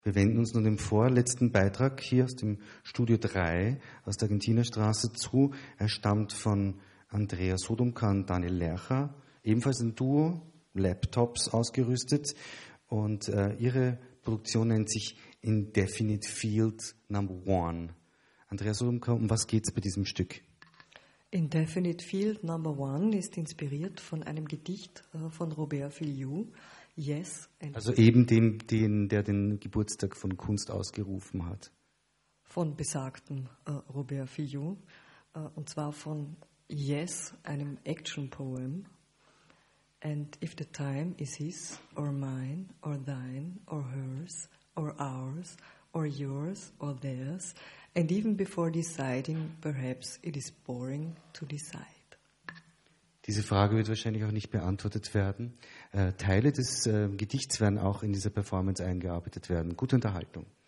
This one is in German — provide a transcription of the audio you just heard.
Wir wenden uns nun dem vorletzten Beitrag hier aus dem Studio 3 aus der Argentinerstraße zu. Er stammt von Andrea Sodomka und Daniel Lercher, ebenfalls ein Duo, Laptops ausgerüstet. Und ihre Produktion nennt sich Indefinite Field Number 1. Andrea Sodomka, um was geht es bei diesem Stück? Indefinite Field Number 1 ist inspiriert von einem Gedicht von Robert Filiou. Yes. Also eben der den Geburtstag von Kunst ausgerufen hat. Von besagten Robert Filiou. Und zwar von Yes, einem Action-Poem. And if the time is his, or mine, or thine, or hers, or ours, or yours, or theirs, and even before deciding, perhaps it is boring to decide. Diese Frage wird wahrscheinlich auch nicht beantwortet werden. Teile des Gedichts werden auch in dieser Performance eingearbeitet werden. Gute Unterhaltung.